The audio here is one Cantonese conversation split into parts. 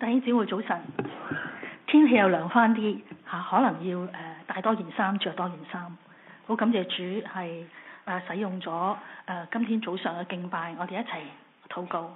弟兄姊妹早晨，天氣又涼翻啲嚇，可能要帶多件衫，着多件衫。好感謝主係使用咗今天早上嘅敬拜，我哋一齊禱告。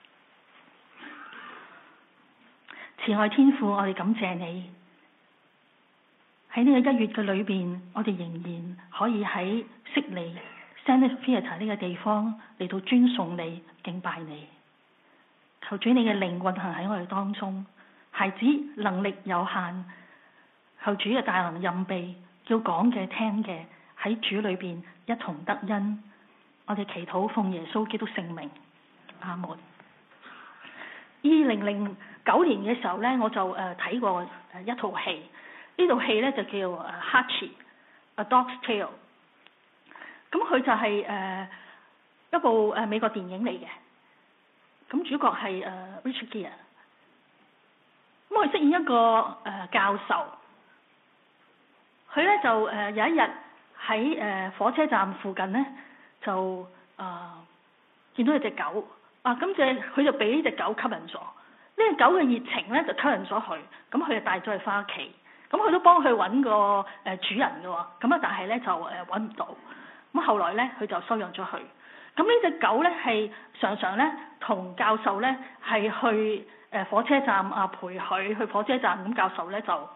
慈愛天父，我哋感謝你喺呢個1月嘅裏邊，我哋仍然可以喺悉尼 Zenith Theatre 呢個地方嚟到尊崇你、敬拜你。求主你嘅靈運行喺我哋當中，孩子能力有限，求主嘅大能任庇，叫講嘅聽嘅喺主裏邊一同得恩。我哋祈禱奉耶穌基督聖名，阿門。2009年嘅時候咧，我就睇過一套戲，呢套戲咧就叫《Hachi A Dog's Tale》。咁佢就係一部美國電影嚟嘅。咁主角係Richard Gere，咁佢飾演一個教授，佢咧就有一日喺火車站附近咧就見到有隻狗，咁佢就俾呢隻狗吸引咗，呢隻狗嘅熱情咧就吸引咗佢，咁佢就帶咗佢翻屋企，咁佢都幫佢揾個主人嘅喎，咁啊但係咧就揾唔到，咁後來咧佢就收養咗佢。咁呢隻狗咧係常常咧同教授咧係去火車站陪佢去火車站，咁教授咧就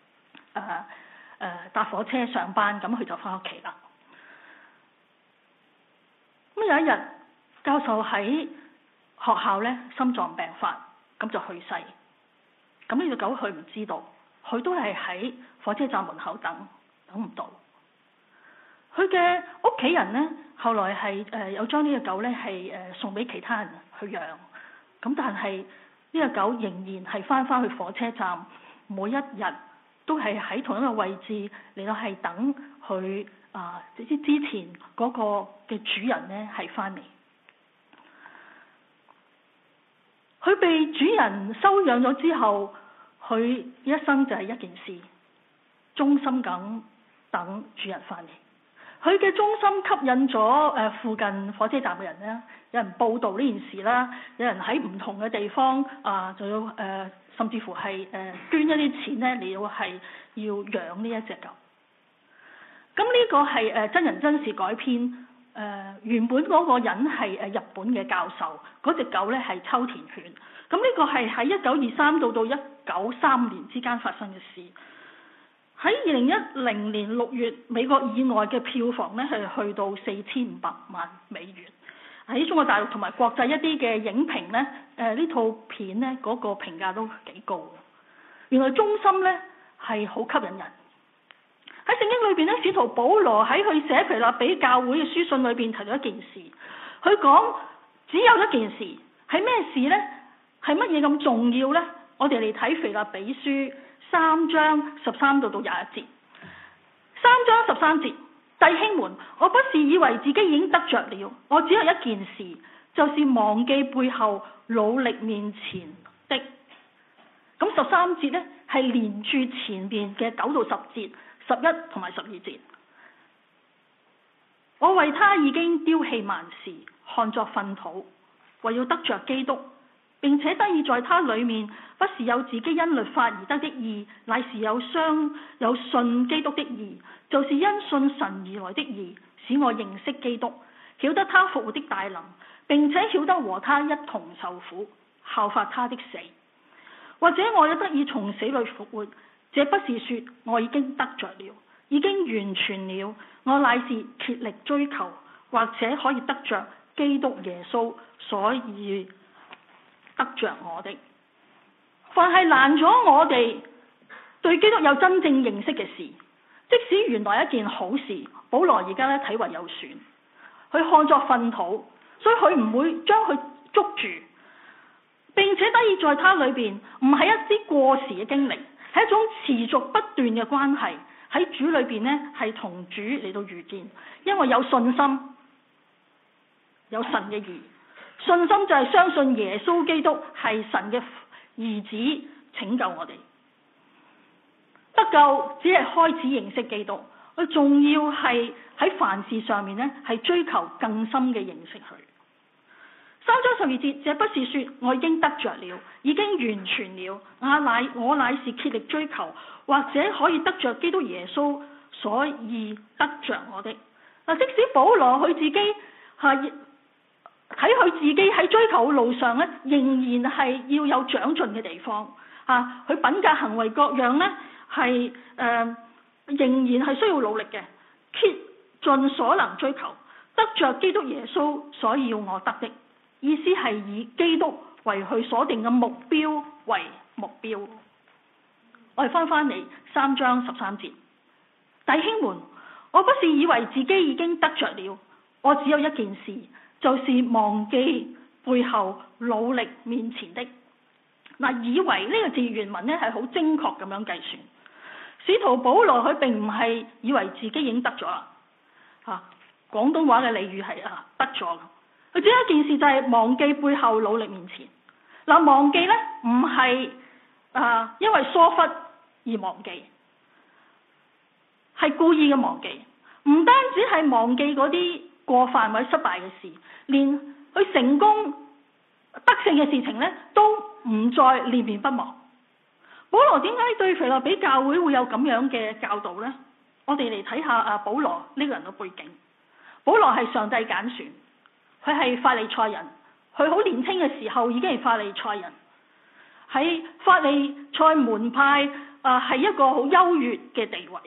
搭火車上班，咁佢就翻屋企啦。咁有一日，教授喺學校咧心臟病發，咁就去世。咁呢隻狗佢唔知道，佢都係喺火車站門口等唔到。佢嘅屋企人咧，後來係有將呢隻狗咧係送俾其他人去養，咁但係呢隻狗仍然係翻去火車站，每一日都係喺同一個位置嚟到係等佢之前嗰個嘅主人咧係翻嚟。佢被主人收養咗之後，佢一生就係一件事，忠心咁等主人翻嚟。佢嘅忠心吸引咗附近火車站嘅人咧，有人報道呢件事啦，有人喺唔同嘅地方就要甚至乎係捐一啲錢咧嚟到係要養呢一隻狗。咁呢個係真人真事改編，原本嗰個人係日本嘅教授，嗰隻狗咧係秋田犬。咁呢個係喺1923到1935年之間發生嘅事。喺2010年6月，美國以外嘅票房咧係去到4500萬美元。喺中國大陸同埋國際一啲嘅影評咧，呢套片咧嗰個評價都幾高。原來忠心咧係好吸引人。喺聖經裏邊咧，使徒保羅喺佢寫腓立比教會嘅書信裏邊提到一件事，佢講只有一件事，係咩事咧？係乜嘢咁重要咧？我哋嚟睇腓立比書3章13到21節。3章13節，弟兄們，我不是以為自己已經得着了，我只有一件事，就是忘記背後，努力面前的。咁13節咧係連住前邊嘅9到10節，11同埋12節。我為他已經丟棄萬事，看作糞土，為要得着基督，並且得以在他裡面，不是有自己因律法而得的義，乃是有信基督的義，就是因信神而來的義，使我認識基督，曉得他復活的大能，並且曉得和他一同受苦，效法他的死。或者我也得以從死裡復活，這不是說我已經得着了，已經完全了，我乃是竭力追求，或者可以得着基督耶穌，所以得着我的。凡係攔咗我哋對基督有真正認識嘅事，即使原來一件好事，保羅而家咧睇為有損，佢看作糞土，所以佢唔會將佢捉住，並且得以在他裏邊，唔係一啲過時嘅經歷，係一種持續不斷嘅關係，喺主裏邊咧係同主嚟到遇見，因為有信心，有神嘅義。信心就係相信耶穌基督係神嘅兒子，拯救我哋。得救只係開始認識基督，佢仲要係喺凡事上面咧係追求更深嘅認識佢。 3章12節，這不是說我已經得着了，已經完全了，我乃是竭力追求，或者可以得着基督耶穌，所以得着我的。即使保羅佢自己睇佢自己喺追求嘅路上咧，仍然係要有長進嘅地方。佢品格行為各樣咧係仍然係需要努力嘅，竭盡所能追求，得着基督耶穌所要我得的。意思係以基督為佢所定嘅目標為目標。我哋翻嚟3章13節，弟兄們，我不是以為自己已經得着了，我只有一件事，就是忘記背後努力面前的。以為呢個字原文咧係好精確咁樣計算。使徒保羅佢並唔係以為自己已經得咗啦，廣東話嘅俚語係得咗。佢只有一件事，就係忘記背後努力面前。忘記咧唔係因為疏忽而忘記，係故意嘅忘記。唔單止係忘記嗰啲過犯或者失敗嘅事，連佢成功得勝嘅事情咧都唔再念念不忘。保羅點解對腓立比教會會有咁樣嘅教導呢？我哋嚟睇下保羅呢個人嘅背景。保羅係上帝揀選，佢係法利賽人，佢好年輕嘅時候已經係法利賽人，喺法利賽門派係一個好優越嘅地位。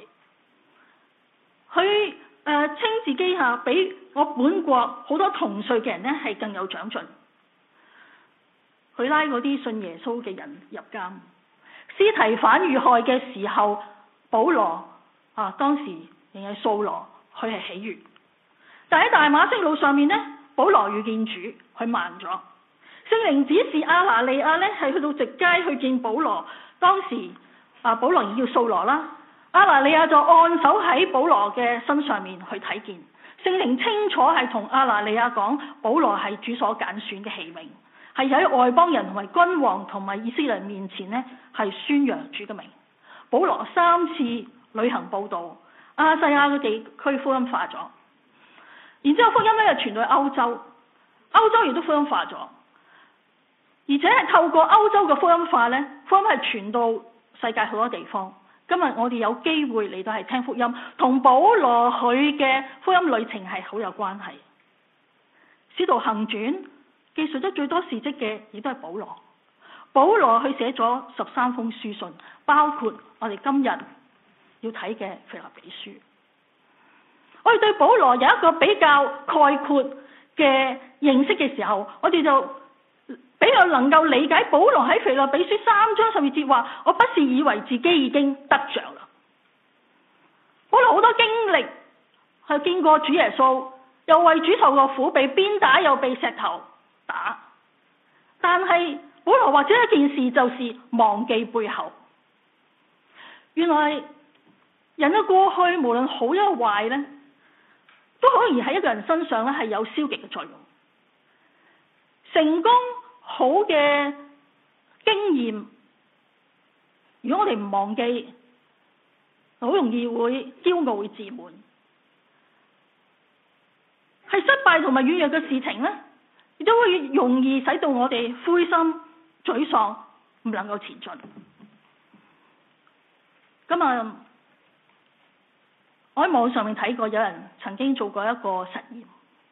佢稱自己比我本國好多同歲嘅人咧係更有長進。佢拉嗰啲信耶穌嘅人入監。司提反遇害嘅時候，保羅當時仍係掃羅，佢係喜悅。但喺大馬色路上面咧，保羅遇見主，佢慢咗。聖靈指示亞拿尼亞咧係去到直街去見保羅，當時保羅已叫掃羅啦，亞拿尼亞就按手喺保羅嘅身上面去睇見。聖靈清楚係同亞拿尼亞講，保羅係主所揀選嘅器皿，係喺外邦人同埋君王同埋以色列人面前呢，係宣揚主嘅名。保羅3次旅行佈道，亞細亞嘅地區福音化咗，然之後福音咧就傳到去歐洲，歐洲亦都福音化咗，而且係透過歐洲嘅福音化咧，福音係傳到世界好多地方。今日我哋有機會嚟到係聽福音，同保羅佢嘅福音旅程係好有關係。使徒行傳記述得最多事蹟嘅，亦都係保羅。保羅佢寫咗13封書信，包括我哋今日要睇嘅腓立比書。我哋對保羅有一個比較概括嘅認識嘅時候，我哋就比較能夠理解保羅喺腓立比書3章12節話：我不是以為自己已經得着啦。保羅好多經歷，係見過主耶穌，又為主受過苦，被鞭打又被石頭打，但係保羅或者一件事就是忘記背後。原來人嘅過去無論好有壞咧，都好容易喺一個人身上咧係有消極嘅作用。成功好嘅經驗，如果我哋唔忘記，好容易會驕傲會自滿。係失敗同埋軟弱嘅事情咧，亦都會容易使到我哋灰心沮喪，唔能夠前進。咁我喺網上面睇過，有人曾經做過一個實驗。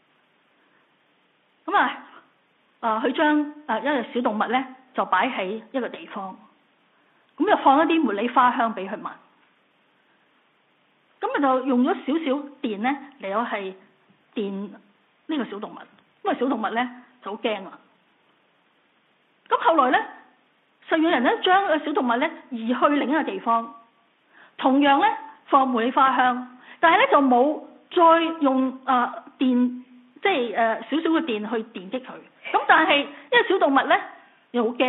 佢將一隻小動物咧就擺喺一個地方，咁就放一啲茉莉花香俾佢聞。咁就用咗少少電咧嚟到係電呢個小動物，因為小動物咧就好驚啦。咁後來咧，就有人咧將個小動物咧移去另一個地方，同樣咧放茉莉花香，但係咧就冇再用電，即係少少嘅電去電擊佢。咁但係呢個小動物咧又好驚。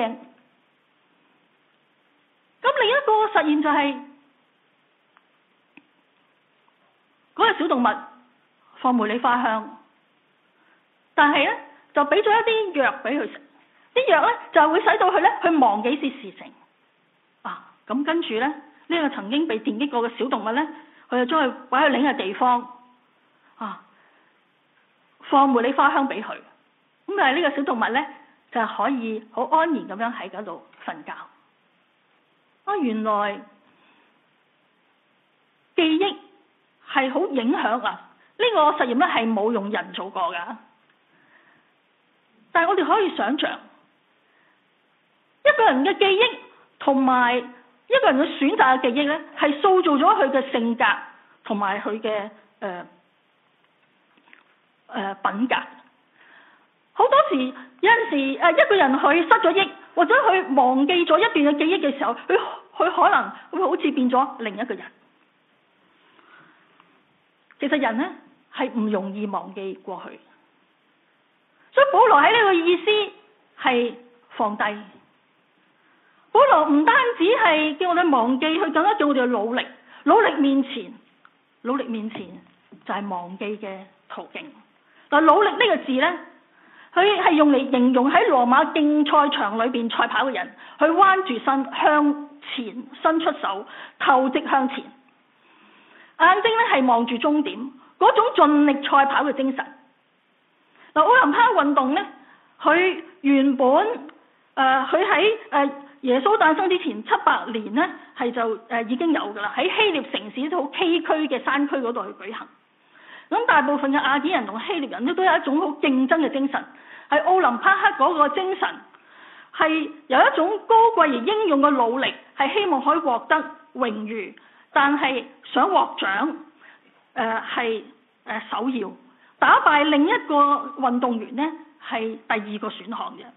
咁另一個實驗就係嗰個小動物放茉莉花香，但係咧就俾咗一啲藥俾佢食，啲藥咧就會使到佢咧去忘記啲事情。咁跟住咧呢個曾經被電擊過嘅小動物咧，佢就將佢擺去另一個地方，放茉莉花香俾佢。咁咁但係呢個小動物咧就可以好安然咁樣喺嗰度瞓覺。原來記憶係好影響啊！呢個實驗咧係冇用人做過㗎，但係我哋可以想像一個人嘅記憶同埋一個人嘅選擇嘅記憶咧，係塑造咗佢嘅性格同埋佢嘅品格。好多時有陣時一個人佢失咗憶，或者佢忘記咗一段嘅記憶嘅時候，佢可能會好似變咗另一個人。其實人咧係唔容易忘記過去，所以保羅喺呢個意思係放低。保羅唔單止係叫我哋忘記，佢更加叫我哋努力。努力面前就係忘記嘅途徑。嗱，努力呢個字咧，佢係用嚟形容喺羅馬競賽場裏邊賽跑嘅人，去彎住身向前伸出手，頭直向前，眼睛咧係望住終點，嗰種盡力賽跑嘅精神。嗱，奧林匹克運動咧，佢原本佢喺耶穌誕生之前700年咧，係就已經有㗎啦，喺希臘城市好崎嶇嘅山區嗰度去舉行。咁大部分嘅雅典人同希臘人咧都有一種好競爭嘅精神，係奧林匹克嗰個精神，係有一種高貴而英勇嘅努力，係希望可以獲得榮譽，但係想獲獎係首要，打敗另一個運動員呢係第二個選項嘅。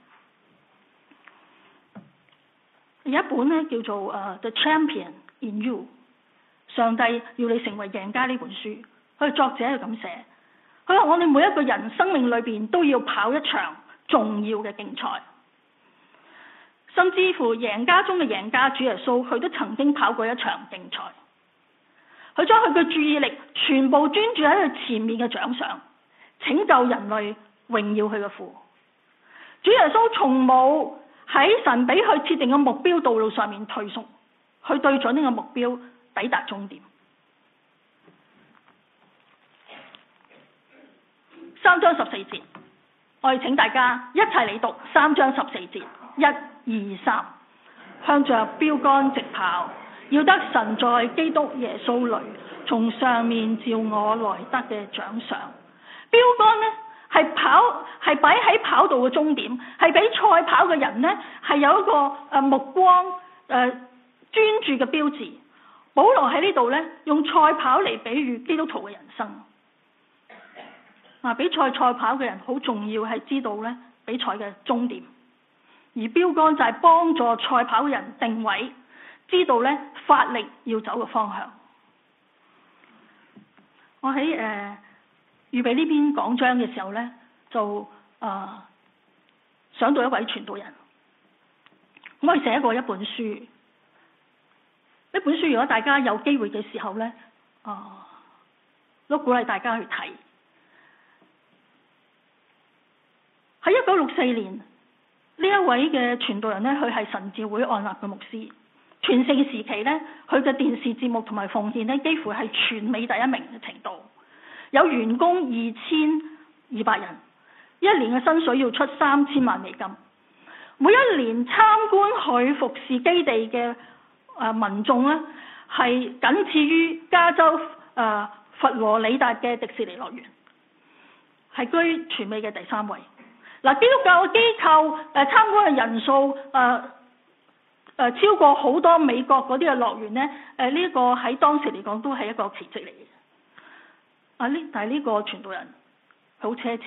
有一本咧叫做The Champion in You， 上帝要你成為贏家呢本書，佢作者係咁寫，佢話我哋每一個人生命裏邊都要跑一場重要嘅競賽，甚至乎贏家中嘅贏家主耶穌，佢都曾經跑過一場競賽，佢將佢嘅注意力全部專注喺佢前面嘅獎上，拯救人類，榮耀佢嘅父。主耶穌從冇喺神俾佢設定嘅目標道路上面退縮，去對準呢個目標，抵達終點。3章14節，我哋請大家一齊嚟讀3章14節，1、2、3，向着標杆直跑，要得神在基督耶穌裏從上面召我來得嘅獎賞。標杆呢係擺喺跑道嘅終點，係俾賽跑嘅人呢係有一個目光專注嘅標誌。保羅喺呢度呢用賽跑嚟比喻基督徒嘅人生。比賽跑嘅人好重要，係知道呢比賽嘅終點，而標杆就係幫助賽跑嘅人定位，知道呢發力要走嘅方向。我喺預備呢篇講章嘅時候呢，就想到一位傳道人，我寫過一本書。呢本書如果大家有機會嘅時候呢，都鼓勵大家去睇。喺1964年，呢一位嘅傳道人呢，佢係神召會按立嘅牧師。全盛時期呢，佢嘅電視節目同埋奉獻呢，幾乎係全美第一名嘅程度。有員工2200人，一年嘅薪水要出3000萬美金。每一年參觀佢服侍基地嘅民眾呢，係僅次於加州佛羅里達嘅迪士尼樂園，係居全美嘅第3位。基督教嘅機構參觀嘅人數超過好多美國嗰啲嘅樂園呢，呢個喺當時嚟講都係一個奇蹟嚟嘅。但係呢個傳道人好奢侈，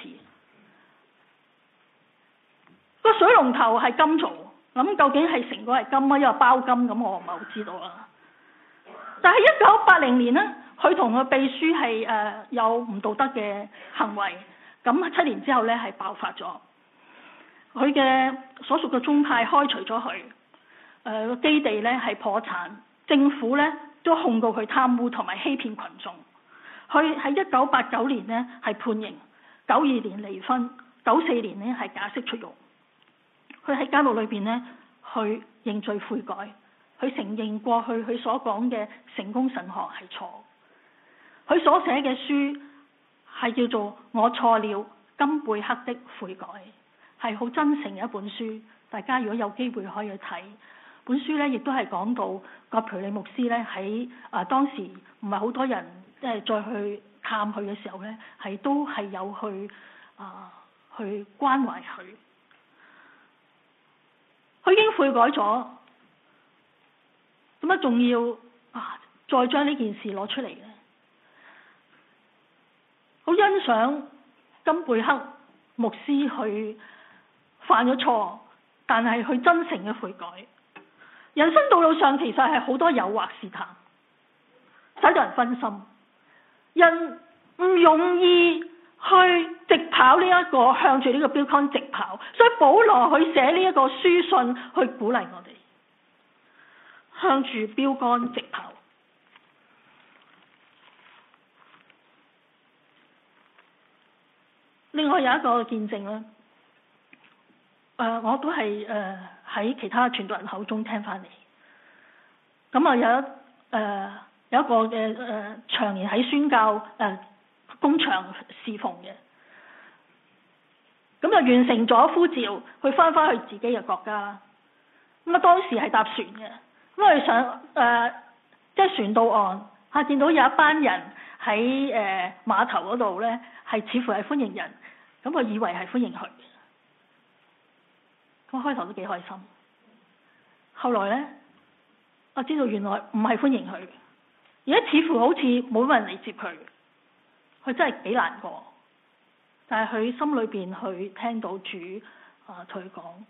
個水龍頭係金做，咁究竟係成個係金啊，因為包金咁，我唔係好知道啦。但係1980年呢，佢同個秘書係有唔道德嘅行為，咁7年之後呢係爆發咗，佢嘅所屬嘅宗派開除咗佢，個基地呢係破產，政府呢都控告佢貪污同埋欺騙群眾。佢喺1989年呢係判刑，92年離婚，94年呢係假釋出獄。佢喺監獄裏邊呢，去認罪悔改，佢承認過去佢所講嘅成功神學係錯。佢所寫嘅書係叫做《我錯了， 金貝克的悔改》，係好真誠嘅一本書。大家如果有機會可以去睇本書咧，亦都係講到葛培理牧師咧喺當時唔係好多人再去探佢嘅時候咧，係都係有去關懷佢。佢已經悔改咗，點解仲要再將呢件事攞出嚟咧？好欣賞金貝克牧師去犯咗錯，但係佢真誠嘅悔改。人生道路上其實係好多誘惑試探，使到人分心，人唔容易去直跑向住呢個標杆直跑，所以保羅去寫呢一個書信去鼓勵我哋向住標杆直跑。另外有一個見證咧，我都係喺其他傳道人口中聽翻嚟。咁有一個嘅長年喺宣教工場侍奉嘅，咁就完成咗呼召，去翻去自己嘅國家啦。咁當時係搭船嘅，咁我哋上即係船到岸見到有一班人喺碼頭嗰度咧，係似乎係歡迎人。咁我以為係歡迎佢，咁開頭都幾開心。後來咧，我知道原來唔係歡迎佢，而家似乎好似冇人嚟接佢，佢真係幾難過。但係佢心裏邊去聽到主同佢講，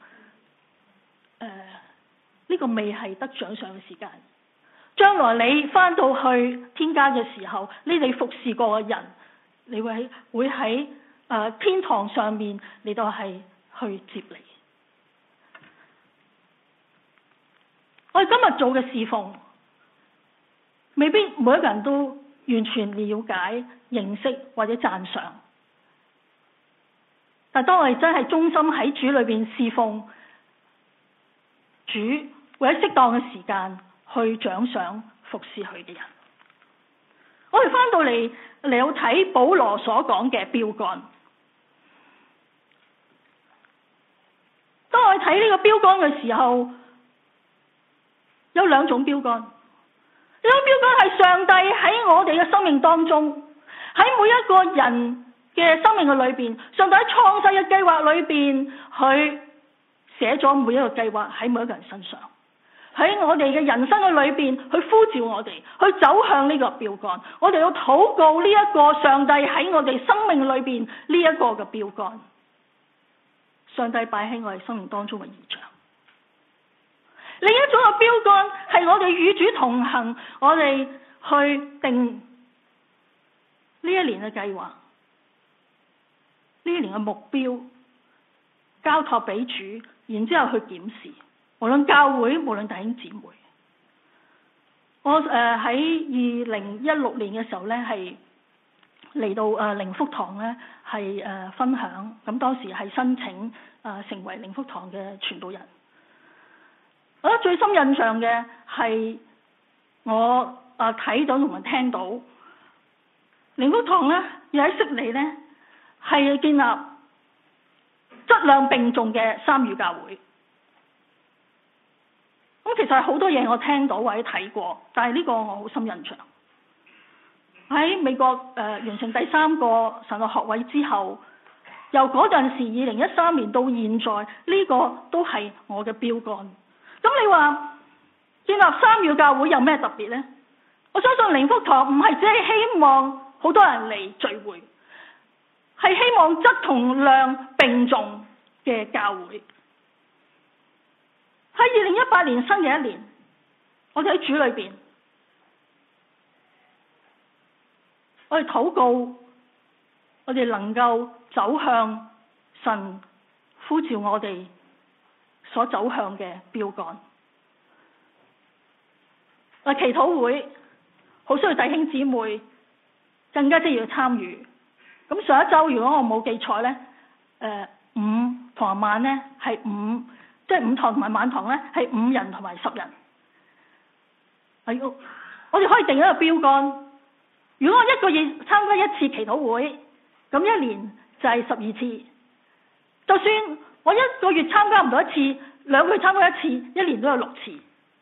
呢個未係得獎賞嘅時間，將來你翻到去天家嘅時候，你哋服侍過嘅人，你會喺天堂上面嚟到係去接你。我哋今日做嘅侍奉，未必每一個人都完全了解、認識或者讚賞。但當我哋真係忠心喺主裏邊侍奉主，會喺適當嘅時間去獎賞服侍佢嘅人。我哋翻到嚟睇保羅所講嘅標杆。當我哋睇呢個標杆嘅時候，有兩種標杆。呢種標杆係上帝喺我哋嘅生命當中，喺每一個人嘅生命嘅裏邊，上帝喺創世嘅計劃裏邊，佢寫咗每一個計劃喺每一個人身上。喺我哋嘅人生嘅裏邊，去呼召我哋去走向呢個標杆。我哋要禱告呢一個上帝喺我哋生命裏邊呢一個嘅標杆。上帝擺喺我哋生命當中嘅異象。另一種嘅標杆係我哋與主同行，我哋去定呢一年嘅計劃，呢一年嘅目標，交託俾主，然之後去檢視，無論教會，無論弟兄姊妹。我喺2016年嘅時候咧，係嚟到靈福堂咧，係分享。咁當時係申請成為靈福堂嘅傳道人。我覺得最深印象嘅係我睇到同埋聽到靈福堂咧，要喺悉尼咧係建立質量並重嘅三語教會。咁其實係好多嘢我聽到或者睇過，但係呢個我好深印象。喺美國完成第3個神學學位之後，由嗰陣時2013年到現在，呢個都係我嘅標杆。咁你話建立三語教會有咩特別呢？我相信靈福堂唔係只係希望好多人嚟聚會，係希望質同量並重嘅教會。喺2018年新嘅一年，我哋喺主裏邊，我哋禱告，我哋能夠走向神呼召我哋所走向嘅標杆。祈禱會好需要弟兄姊妹更加要參與。咁上一周如果我冇記錯咧，午同晚咧係即係午堂同埋晚堂咧係5人同埋10人。我哋可以定一個標杆。如果我一個月參加一次祈禱會，咁一年就係12次。就算我1個月參加唔到1次，2個月參加1次，1年都有6次。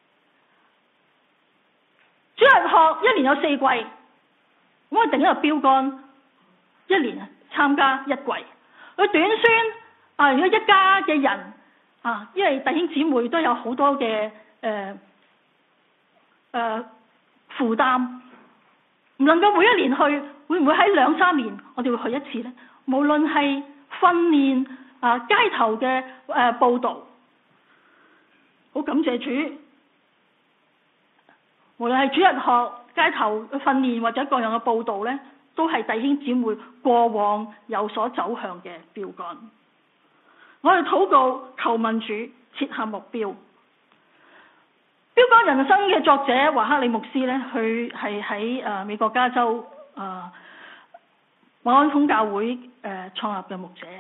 主日學1年有4季，我定一個標杆，1年參加1季。佢短宣如果一家嘅人因為弟兄姊妹都有好多嘅負擔，唔能夠每一年去，會唔會喺2、3年我哋會去1次呢？無論係訓練街頭嘅佈道，好感謝主。無論係主日學、街頭訓練或者各樣嘅佈道呢，都係弟兄姊妹過往有所走向嘅標杆。我哋禱告求問主設下目標。標杆人生嘅作者華克里牧師呢，佢係喺美國加州馬鞍峰教會創立嘅牧者。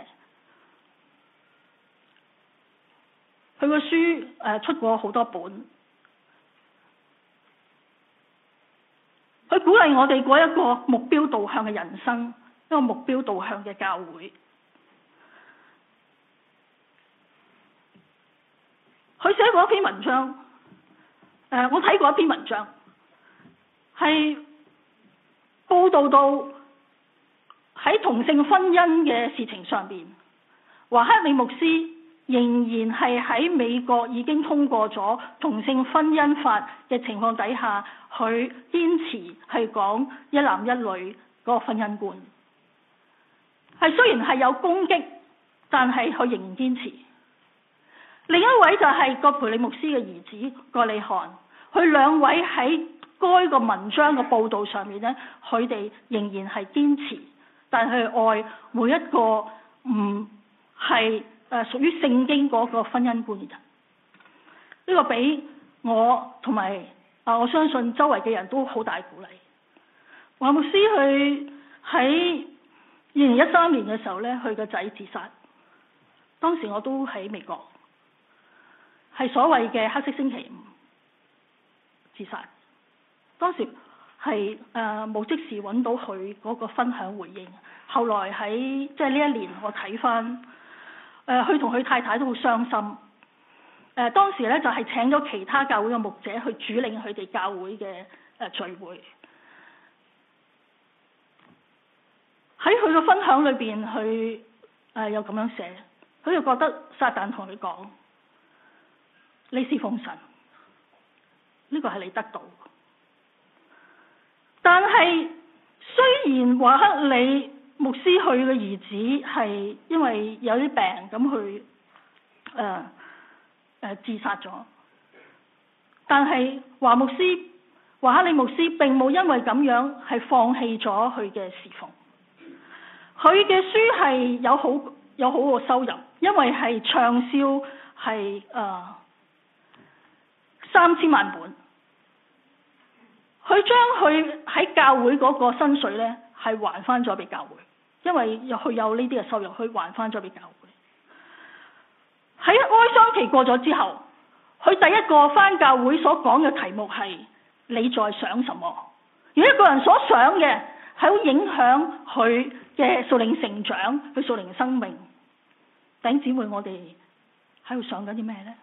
佢個書出過好多本，佢鼓勵我哋過一個目標導向嘅人生，一個目標導向嘅教會。佢寫過一篇文章，我睇過一篇文章，係報道到喺同性婚姻嘅事情上邊，華克里牧師仍然係喺美國已經通過咗同性婚姻法嘅情況底下，佢堅持係講一男一女嗰個婚姻觀。係雖然係有攻擊，但係佢仍然堅持。另一位就係葛培理牧師嘅兒子葛理翰，佢2位喺該個文章嘅報導上面呢，佢哋仍然係堅持，但係愛每一個唔係屬於聖經嗰個婚姻觀嘅人。呢個俾我同埋我相信周圍嘅人都好大鼓勵。華牧師佢喺2013年嘅時候呢，佢個仔自殺，當時我都喺美國，係所謂嘅黑色星期五自殺。當時係冇即時揾到佢嗰個分享回應。後來喺即係呢一年我睇翻，佢同佢太太都好傷心。當時咧就係請咗其他教會嘅牧者去主領佢哋教會嘅聚會。喺佢嘅分享裏邊，佢又咁樣寫，佢就覺得撒旦同佢講：你侍奉神，呢個係你得到。但係雖然華克里牧師佢嘅兒子係因為有啲病咁去自殺咗，但係華克里牧師並冇因為咁樣係放棄咗佢嘅侍奉。佢嘅書係有好嘅收入，因為係暢銷係3000萬本。佢將佢喺教會嗰個薪水呢係還翻咗俾教會，因為佢有呢啲嘅收入，佢還翻咗俾教會。喺哀傷期過咗之後，佢第一個翻教會所講嘅題目係你在想什麼？如果一個人所想嘅係好影響佢嘅屬靈成長，佢屬靈生命，弟兄姊妹，我哋喺度想緊啲咩呢？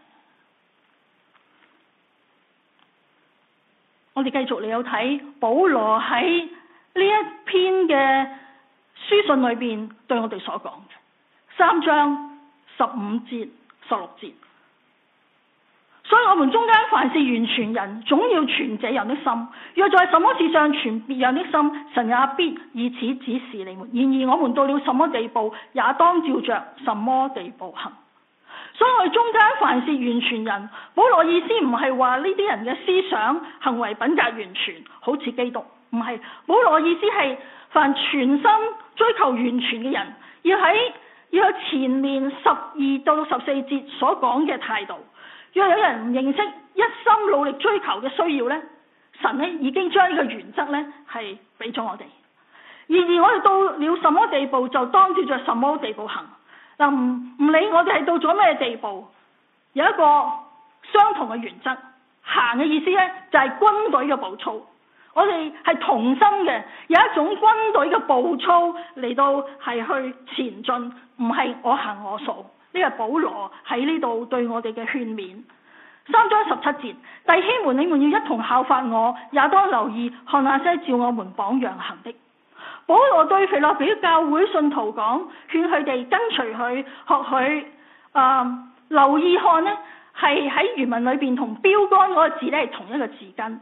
我哋繼續嚟有睇保羅喺呢一篇嘅書信裏邊對我哋所講嘅3章15節、16節。所以我們中間凡是完全人，總要存這樣的心。若在什麼事上存別樣的心，神也必以此指示你們。然而我們到了什麼地步，也當照着什麼地步行。所以我哋中間凡是完全人，保羅意思唔係話呢啲人嘅思想行為品格完全好似基督，唔係。保羅意思係凡全心追求完全嘅人，要有前面12到14節所講嘅態度。若有人唔認識一心努力追求嘅需要呢，神呢已經將呢個原則呢係俾咗我哋。然而我哋到了什麼地步，就當照着什麼地步行。嗱，唔理我哋係到咗咩地步，有一個相同嘅原則。行嘅意思呢，就係軍隊嘅步操。 我哋係同心嘅，有一種軍隊嘅步操嚟到係去前進，唔係我行我素。呢個保羅喺呢度對我哋嘅勸勉。3章17節，弟兄們，你們要一同效法我，也當留意看那些照我們榜樣行的。保羅對腓立比教會信徒講，勸佢哋跟隨佢，學佢留意看呢，係喺原文裏邊同標杆嗰個字咧係同一個字根。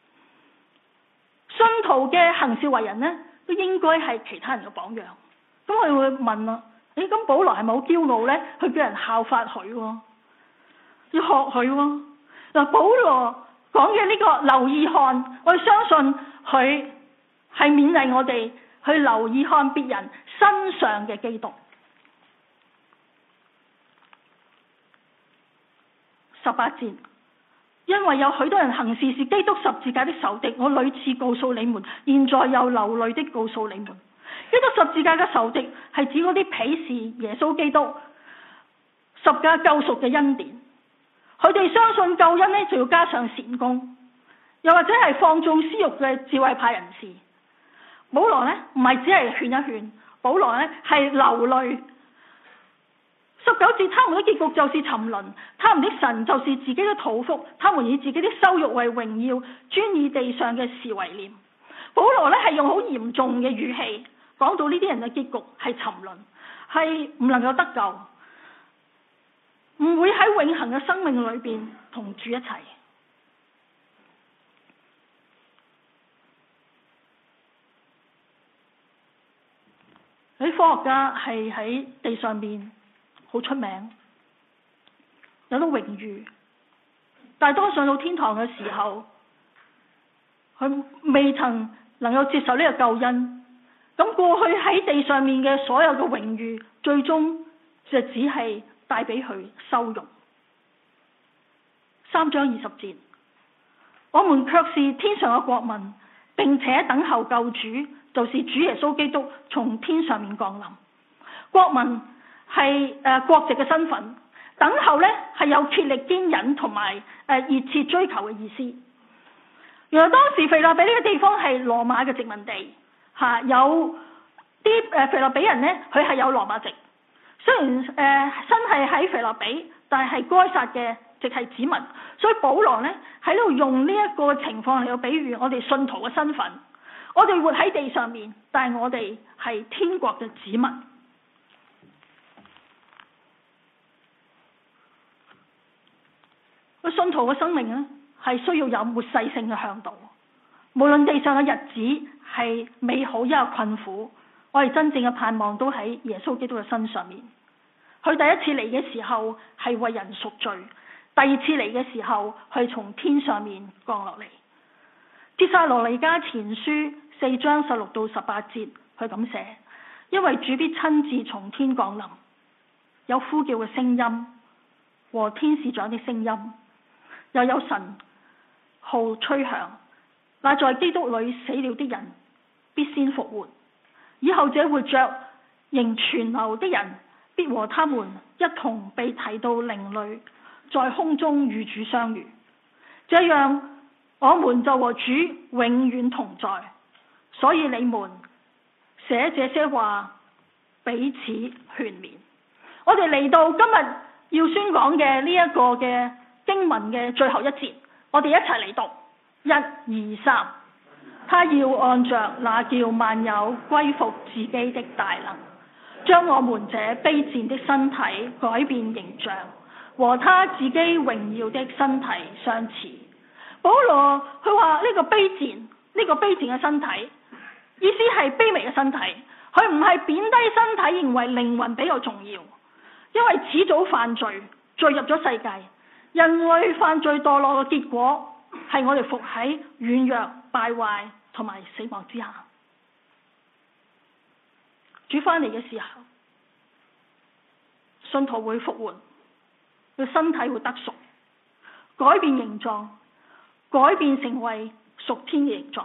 信徒嘅行事為人呢，都應該係其他人嘅榜樣。咁我哋會問啦，咁保羅係咪好驕傲呢？佢叫人效法佢，要學佢。嗱，保羅講嘅呢個留意看，我哋相信佢係勉勵我哋去留意看別人身上嘅基督。18節，因為有許多人行事是基督十字架的仇敵，我屢次告訴你們，現在又流淚的告訴你們。基督十字架嘅仇敵係指嗰啲鄙視耶穌基督十架救贖嘅恩典，佢哋相信救恩呢就要加上善功，又或者係放縱私欲嘅智慧派人士。保羅呢唔係只係勸一勸，保羅呢係流淚。19節，他們的結局就是沉淪，他們的神就是自己的肚腹，他們以自己的羞辱為榮耀，專以地上嘅事為念。保羅呢係用好嚴重嘅語氣講到呢啲人嘅結局係沉淪，係唔能夠得救，唔會喺永恆嘅生命裏邊同主一齊。啲科學家係喺地上面好出名，有咗榮譽，但係當上到天堂嘅時候，佢未曾能夠接受呢個救恩。咁過去喺地上面嘅所有嘅榮譽，最終就只係帶俾佢羞辱。3章20節，我們卻是天上嘅國民，並且等候救主，就是主耶穌基督從天上面降臨。國民係國籍嘅身份，等候呢係有竭力堅忍同埋熱切追求嘅意思。原來當時腓立比呢個地方係羅馬嘅殖民地，有啲腓立比人呢，佢係有羅馬籍，雖然身係喺腓立比，但係該撒嘅直係子民。所以保羅呢喺度用呢一個情況嚟到比喻我哋信徒嘅身份。我哋活喺地上面，但係我哋係天國嘅子民。信徒嘅生命呢，係需要有末世性嘅向導。無論地上嘅日子係美好亦係困苦，我哋真正嘅盼望都喺耶穌基督嘅身上面。佢第一次嚟嘅時候係為人贖罪，第二次嚟嘅時候係從天上面降落嚟。帖撒羅尼迦前書4章16到18節，佢咁寫：因為主必親自從天降臨，有呼叫嘅聲音和天使長的聲音，又有神號吹響，那在基督裏死了的人必先復活，以後這活着仍存留的人必和他們一同被提到靈裏，在空中與主相遇，這樣我們就和主永遠同在。所以你們寫這些話彼此勸勉。我哋嚟到今日要宣講嘅呢一個嘅經文嘅最後一節，我哋一齊嚟讀1、2、3。他要按着那叫萬有歸服自己的大能，將我們這卑賤的身體改變形象，和他自己榮耀的身體相似。保羅佢話呢個卑賤嘅身體，意思係卑微嘅身體。佢唔係貶低身體，認為靈魂比較重要，因為始早犯罪，罪入咗世界，人類犯罪墮落嘅結果係我哋伏喺軟弱、敗壞同埋死亡之下。主翻嚟嘅時候，信徒會復活，佢身體會得贖，改變形狀，改變成為屬天嘅形狀。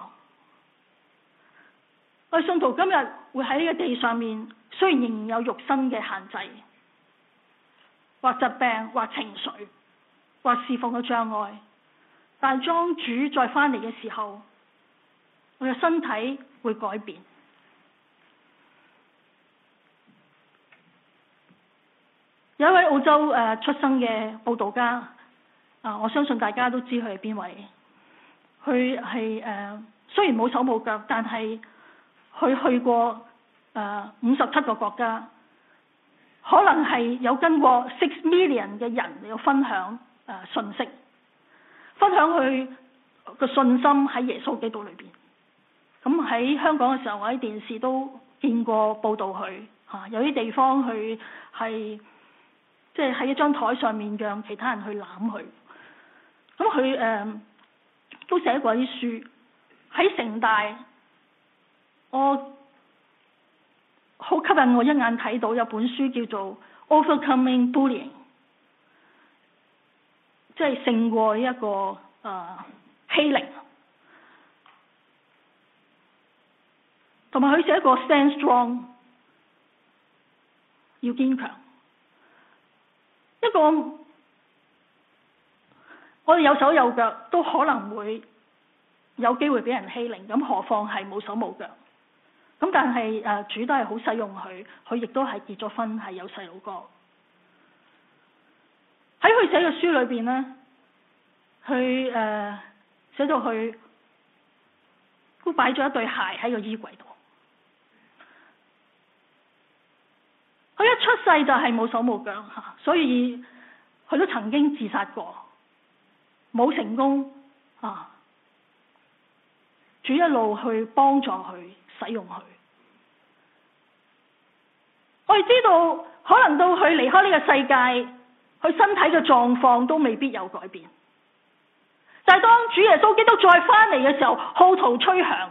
我哋信徒今日會喺呢個地上面，雖然仍然有肉身嘅限制，或疾病，或情緒，或侍奉嘅障礙，但係當主再翻嚟嘅時候， 我嘅身體會改變。有一位澳洲出生嘅佈道家，我相信大家都知佢係邊位。佢係雖然冇手冇腳，但係佢去過57個國家，可能係有跟過6 million 嘅人嚟到分享信息，分享佢個信心喺耶穌基督裏邊。咁喺香港嘅時候，我喺電視都見過報道佢有啲地方佢係即係喺一張台上面讓其他人去攬佢。咁佢都寫過啲書。喺城大，我好吸引我一眼睇到有本書叫做《Overcoming Bullying》，即係勝過一個欺凌。同埋佢寫過 Stand Strong， 要堅強。一個我哋有手有腳都可能會有機會俾人欺凌，咁何況係冇手冇腳？咁但係主都係好使用佢，佢亦都係結咗婚，係有細路哥。喺佢寫嘅書裏邊咧，佢寫到佢都擺咗一對鞋喺個衣櫃度。佢一出世就係冇手冇腳，所以佢都曾經自殺過，冇成功主一路去幫助佢，使用佢。我哋知道，可能到佢離開呢個世界，佢身體嘅狀況都未必有改變。就係當主耶穌基督再翻嚟嘅時候，號筒吹響，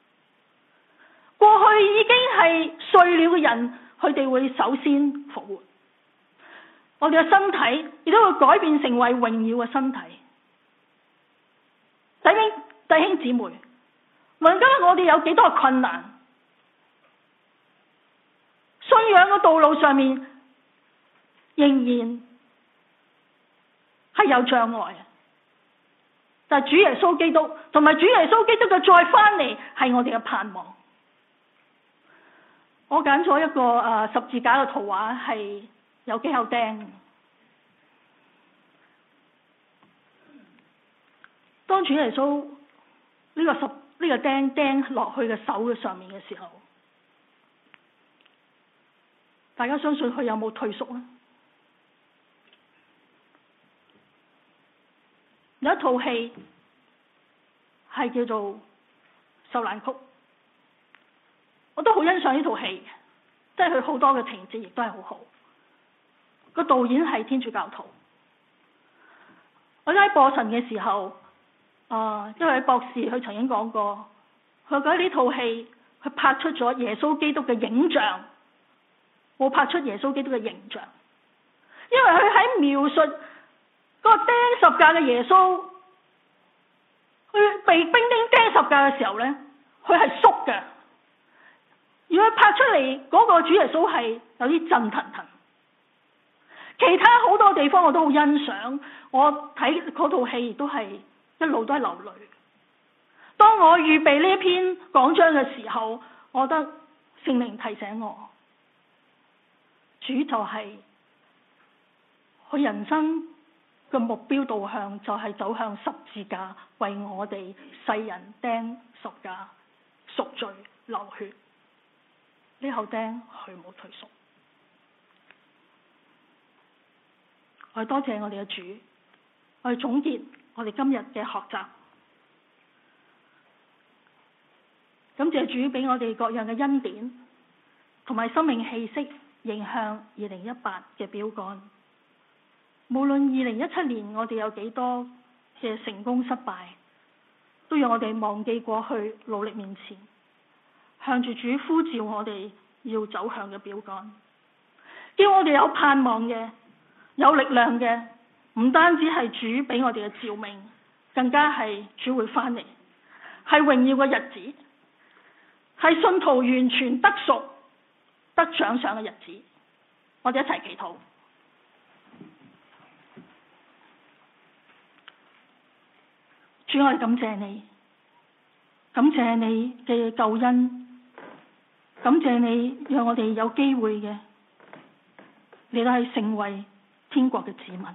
過去已經係睡了嘅人，佢哋會首先復活。我哋嘅身體亦都會改變成為榮耀嘅身體。弟兄姊妹，無論今日我哋有幾多嘅困難，信仰嘅道路上面仍然係有障礙，但係主耶穌基督同埋主耶穌基督嘅再翻嚟係我哋嘅盼望。我揀咗一個十字架嘅圖畫，係有幾口釘。當主耶穌呢個釘釘落去嘅手嘅上面嘅時候，大家相信佢有冇退縮呢？有一套戲係叫做《受難曲》，我都好欣賞呢套戲，即係佢好多嘅情節亦都係好好。個導演係天主教徒。我喺播神嘅時候，一位博士佢曾經講過，佢覺得呢套戲佢拍出咗耶穌基督嘅影像，冇拍出耶穌基督嘅形象，因為佢喺描述個釘十架嘅耶穌，佢被兵丁釘十架嘅時候呢，佢係縮嘅，而佢拍出嚟嗰個主耶穌係有啲震騰騰。其他好多地方我都好欣賞，我睇嗰套戲亦都係一路都係流淚。當我預備呢一篇講章嘅時候，我覺得聖靈提醒我，主就係佢人生嘅目標導向，就係走向十字架，為我哋世人釘十架，贖罪流血。呢口釘佢冇退縮。我哋多謝我哋嘅主，我哋總結我哋今日嘅學習，感謝主俾我哋各樣嘅恩典同埋生命氣息，迎向2018嘅標杆。無論2017年我哋有幾多嘅成功失敗，都讓我哋忘記過去，努力面前，向住主呼召我哋要走向嘅標杆，叫我哋有盼望嘅，有力量嘅，唔單止係主俾我哋嘅召命，更加係主會翻嚟，係榮耀嘅日子，係信徒完全得贖得獎賞嘅日子。我哋一齊祈禱。主，我哋感謝你， 感謝你嘅救恩，感謝你讓我哋有機會嘅，你都係成為天國嘅子民。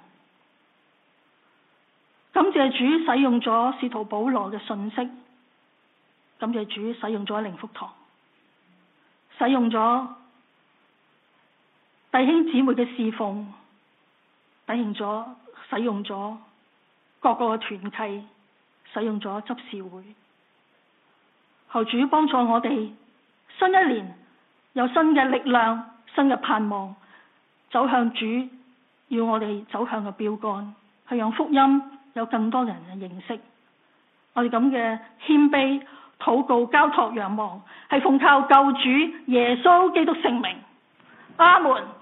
感謝主使用咗使徒保羅嘅信息，感謝主使用咗靈福堂，使用咗弟兄姊妹嘅侍奉，使用咗各個嘅團契，使用咗執事會。求主幫助我哋新一年有新嘅力量、新嘅盼望，走向主要我哋走向嘅標杆，去讓福音有更多人嘅認識。我哋咁嘅謙卑禱告交託仰望，係奉靠救主耶穌基督聖名。阿門。